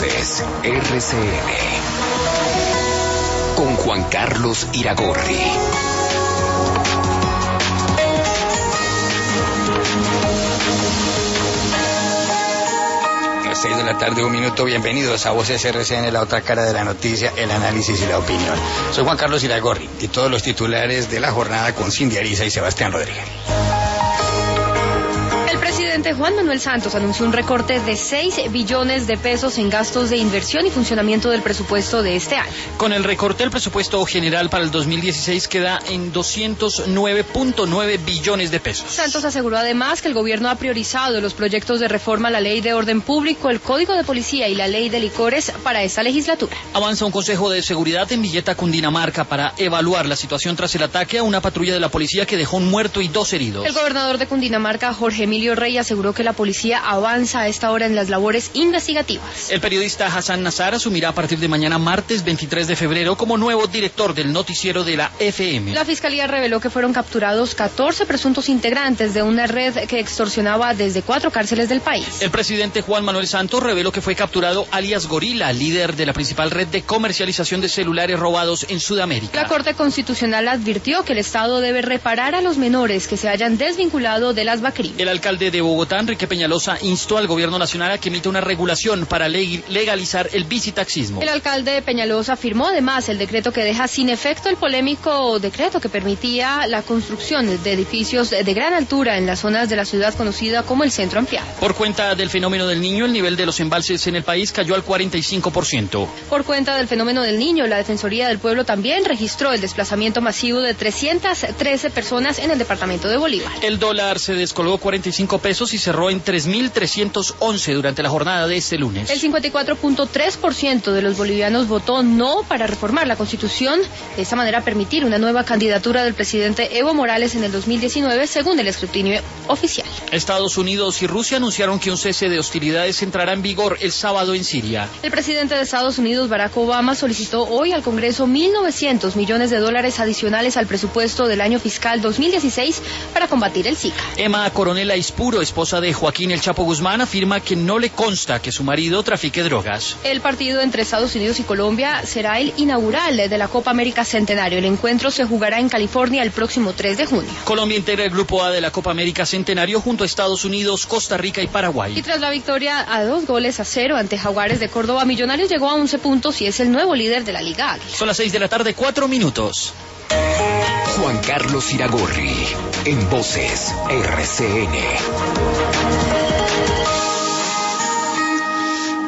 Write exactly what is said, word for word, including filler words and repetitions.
Voces R C N con Juan Carlos Iragorri. seis de la tarde, un minuto. Bienvenidos a Voces R C N, la otra cara de la noticia, el análisis y la opinión. Soy Juan Carlos Iragorri y todos los titulares de la jornada con Cindy Ariza y Sebastián Rodríguez. El presidente Juan Manuel Santos anunció un recorte de seis billones de pesos en gastos de inversión y funcionamiento del presupuesto de este año. Con el recorte, el presupuesto general para el dos mil dieciséis queda en doscientos nueve punto nueve billones de pesos. Santos aseguró además que el gobierno ha priorizado los proyectos de reforma a la Ley de Orden Público, el Código de Policía y la Ley de Licores para esta legislatura. Avanza un consejo de seguridad en Villeta, Cundinamarca, para evaluar la situación tras el ataque a una patrulla de la policía que dejó un muerto y dos heridos. El gobernador de Cundinamarca, Jorge Emilio Rey, aseguró que la policía avanza a esta hora en las labores investigativas. El periodista Hassan Nazar asumirá a partir de mañana, martes veintitrés de febrero, como nuevo director del noticiero de la F M. La fiscalía reveló que fueron capturados catorce presuntos integrantes de una red que extorsionaba desde cuatro cárceles del país. El presidente Juan Manuel Santos reveló que fue capturado alias Gorila, líder de la principal red de comercialización de celulares robados en Sudamérica. La Corte Constitucional advirtió que el Estado debe reparar a los menores que se hayan desvinculado de las BACRIM. El alcalde de Bogotá, Enrique Peñalosa, instó al gobierno nacional a que emita una regulación para legalizar el bicitaxismo. El alcalde de Peñalosa firmó además el decreto que deja sin efecto el polémico decreto que permitía la construcción de edificios de gran altura en las zonas de la ciudad conocida como el Centro Ampliado. Por cuenta del fenómeno del Niño, el nivel de los embalses en el país cayó al cuarenta y cinco por ciento. Por cuenta del fenómeno del Niño, la Defensoría del Pueblo también registró el desplazamiento masivo de trescientas trece personas en el departamento de Bolívar. El dólar se descolgó cuarenta y cinco pesos y cerró en tres mil trescientos once durante la jornada de este lunes. El cincuenta y cuatro punto tres por ciento de los bolivianos votó no para reformar la Constitución, de esta manera permitir una nueva candidatura del presidente Evo Morales en el dos mil diecinueve, según el escrutinio oficial. Estados Unidos y Rusia anunciaron que un cese de hostilidades entrará en vigor el sábado en Siria. El presidente de Estados Unidos, Barack Obama, solicitó hoy al Congreso mil novecientos millones de dólares adicionales al presupuesto del año fiscal dos mil dieciséis para combatir el Zika. Emma Coronela Ispuro, esposa de Joaquín El Chapo Guzmán, afirma que no le consta que su marido trafique drogas. El partido entre Estados Unidos y Colombia será el inaugural de la Copa América Centenario. El encuentro se jugará en California el próximo tres de junio. Colombia integra el Grupo A de la Copa América Centenario junto a Estados Unidos, Costa Rica y Paraguay. Y tras la victoria a dos goles a cero ante Jaguares de Córdoba, Millonarios llegó a once puntos y es el nuevo líder de la Liga Águila. Son las seis de la tarde, cuatro minutos. Juan Carlos Iragorri en Voces R C N.